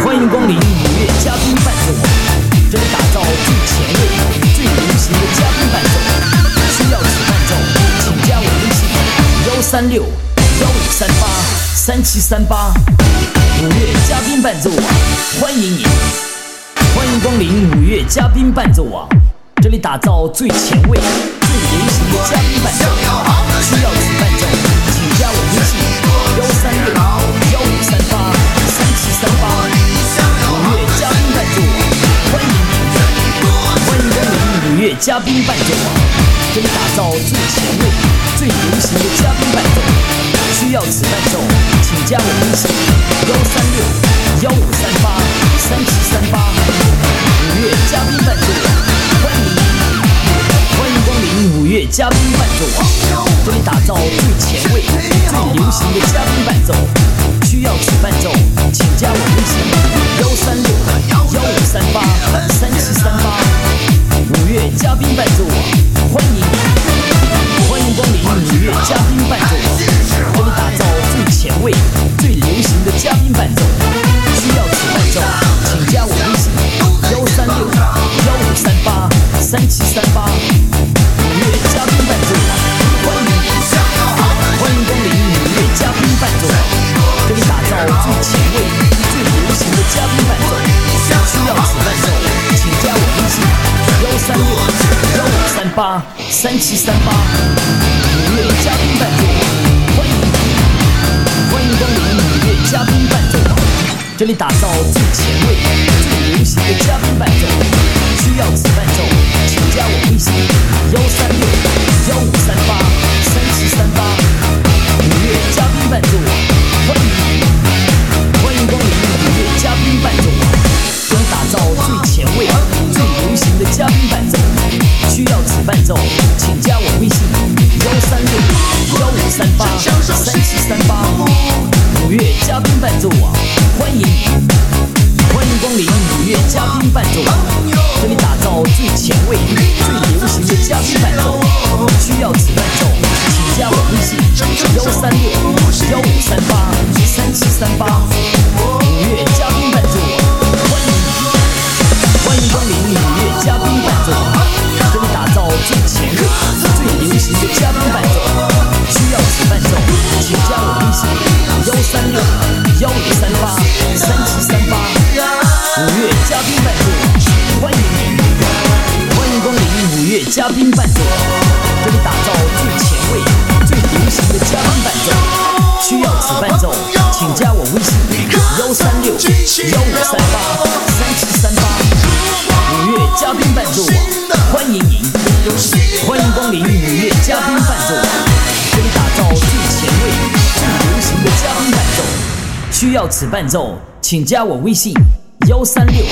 欢迎光临五月嘉宾伴奏网，这里打造最前卫、最流行的嘉宾伴奏。需要此伴奏，请加我微信136-1538-3738。五月嘉宾伴奏网，欢迎你！欢迎光临五月嘉宾伴奏网，这里打造最前卫、最流行的嘉宾伴奏。需要此伴奏，请加我微信136-1538-3738。五月嘉宾伴奏网，欢迎你！欢迎光临五月嘉宾伴奏网，这里打造最前卫、最流行的嘉宾伴奏。需要此伴奏，请加我微信136-1538-3738。五月嘉宾伴奏网，欢迎你！欢迎光临五月嘉宾伴奏网，这里打造最前卫、最流行的嘉宾伴奏。需要此伴奏，请加我微信136-1538-3738。五月嘉宾伴奏网，欢迎你！欢迎光临五月嘉宾伴奏网，这里打造最前卫、最流行的嘉宾伴奏。需要此伴奏，请加我微信136-1538-3738。五月嘉宾伴奏网，欢迎你！欢迎光临五月嘉宾伴奏网，这里打造最前卫、最流行的嘉宾伴奏。需要此伴奏，请加我微信136-1538-3738。五月嘉宾伴奏网，欢迎你！欢迎光临五月嘉宾伴奏网，这里打造最前卫、最流行的嘉宾伴奏。需要此伴奏，请加我微信136-1538-3738。五月嘉宾伴奏网，欢迎你！欢迎光临五月嘉宾伴奏网，这里打造最前卫、最流行的嘉宾伴奏。需要此伴奏，请加我微信136-1538-3738。五月嘉宾伴奏网，欢迎你！欢迎光临五月嘉宾伴奏网，这里打造最前卫、最流行的嘉宾伴奏。需要此伴奏，请加我微信136-1538-3738。五月嘉宾伴奏网，欢迎你！欢迎光临五月嘉宾伴奏网，这里打造最前卫、最流行的嘉宾伴奏。需要此伴奏，请加我微信136-1538-3738。五月嘉宾伴奏网，欢迎你！欢迎光临五月嘉宾伴奏网，这里打造最前卫、最流行的嘉宾伴奏。需要此伴奏，请加我微信136-1538-3738。五月嘉宾伴奏网，欢迎你！欢迎光临五月嘉宾伴奏网，这里打造最前卫、最流行的嘉宾伴奏。需要此伴奏，请加我微信136-1538-3738。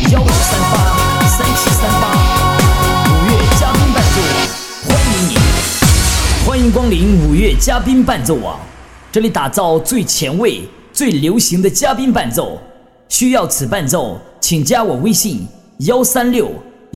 五月嘉宾伴奏网，欢迎你！欢迎光临五月嘉宾伴奏网，这里打造最前卫、最流行的嘉宾伴奏。需要此伴奏，请加我微信136-1538-3738。